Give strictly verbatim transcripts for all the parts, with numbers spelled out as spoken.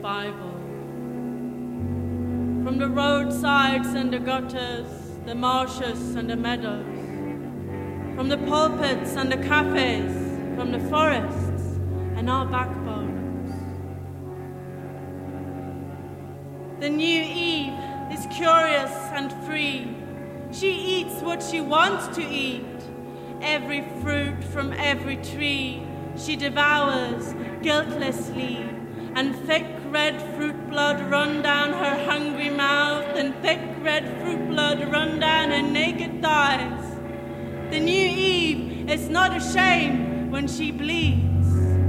Bible. From the roadsides and the gutters, the marshes and the meadows, from the pulpits and the cafes, from the forests and our backbones. The new Eve is curious and free. She eats what she wants to eat. Every fruit from every tree she devours guiltlessly, and thick red fruit blood run down her hungry mouth, and thick red fruit blood run down her naked thighs. The new Eve is not ashamed when she bleeds.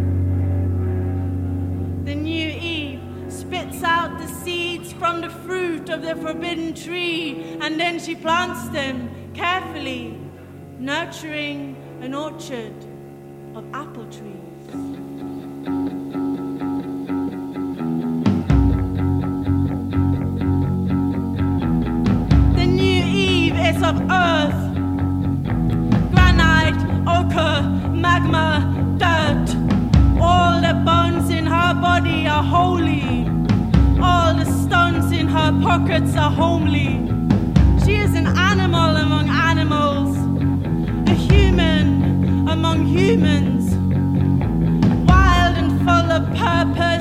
The new Eve spits out the seeds from the fruit of the forbidden tree, and then she plants them carefully, nurturing an orchard of apple trees. The new Eve is of earth, granite, ochre, magma, dirt. All the bones in her body are holy. All the stones in her pockets are homely. She is an animal among animals, a human among humans, wild and full of purpose.